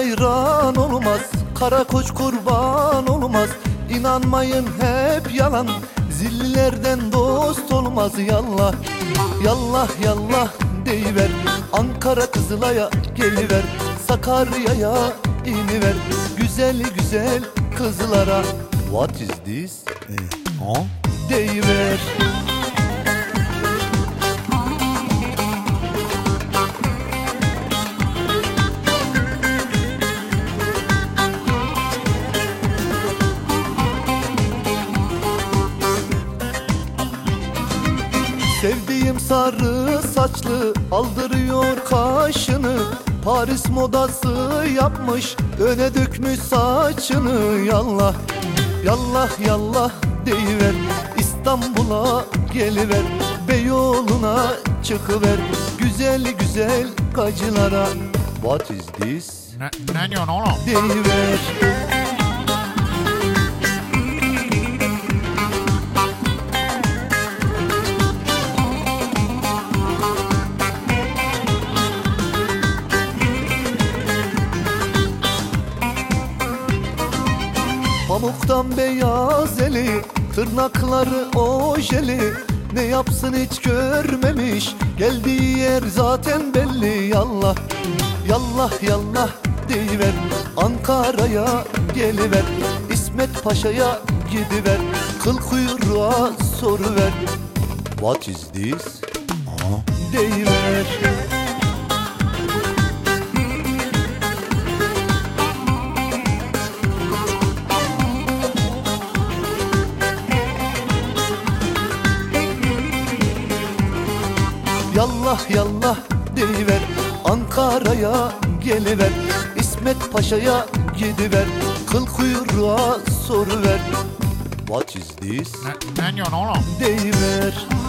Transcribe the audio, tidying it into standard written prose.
hayran olmaz, kara koç kurban olmaz. İnanmayın hep yalan, zillilerden dost olmaz. Yallah, yallah, yallah deyiver, Ankara Kızılay'a geliver, Sakarya'ya iniver, güzel güzel kızlara. What is this? Deyiver. Sevdiğim sarı saçlı aldırıyor kaşını, Paris modası yapmış öne dökmüş saçını. Yallah, yallah, yallah deyiver, İstanbul'a geliver, Beyoğlu'na çıkıver, güzel güzel gacılara. What is this? Ne diyorsun oğlum? Deyiver. Pamuktan beyaz eli, tırnakları ojeli, ne yapsın hiç görmemiş, geldiği yer zaten belli. Yallah, yallah, yallah deyiver, Ankara'ya geliver, İsmet Paşa'ya gidiver, kıl kuyruğa soruver. What is this? Deyiver. Yallah, yallah deyiver, Ankara'ya geliver, İsmet Paşa'ya gidiver, kıl kuyruğa soruver. What is this? Ne diyorsun oğlum? Deyiver.